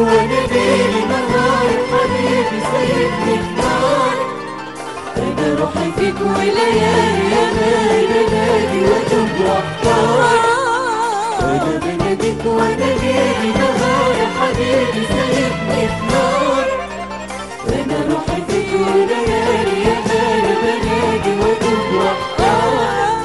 وانا ليل نهار حبيبي سايبني في نار. انا روحي فيك وليالي يا غالي بنادي واتوب واحتار. انا بناديك وانا ليل نهار حبيبي سايبني في نار. انا روحي فيك وليالي يا غالي بنادي واتوب واحتار.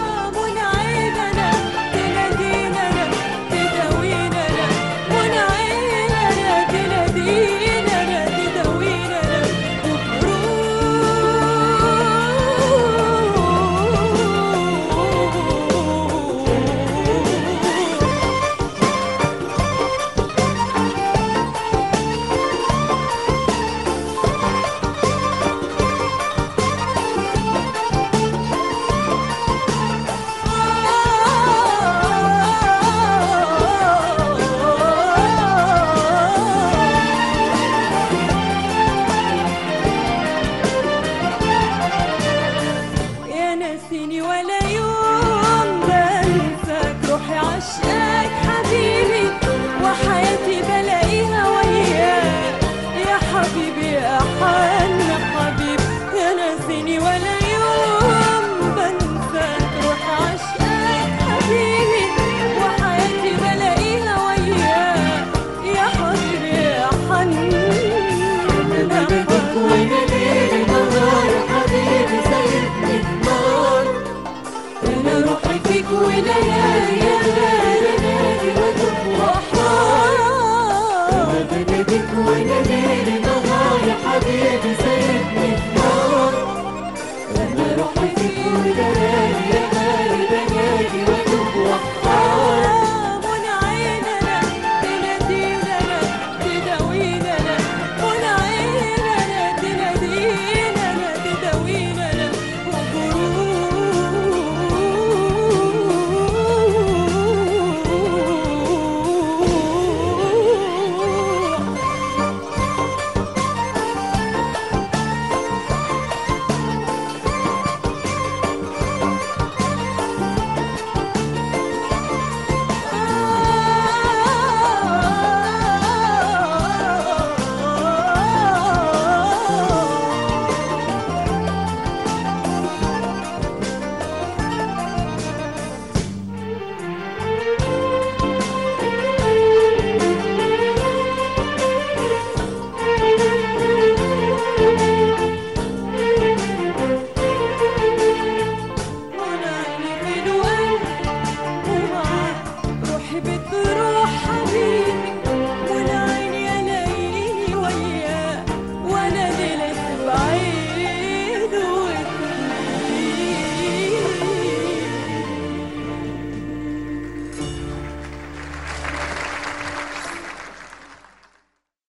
ناسيني ولا يوم بنساك، روحي عشقاك حبيبي وحياتي بلاقيها وياك يا حبيبي يا حن حبيبي. يا ناسيني ولا يوم بنساك، روحي عشقاك حبيبي وحياتي بلاقيها وياك يا حبيبي يا حن وليالي يا غالي بنادي واتوب واحتار. انا بناديك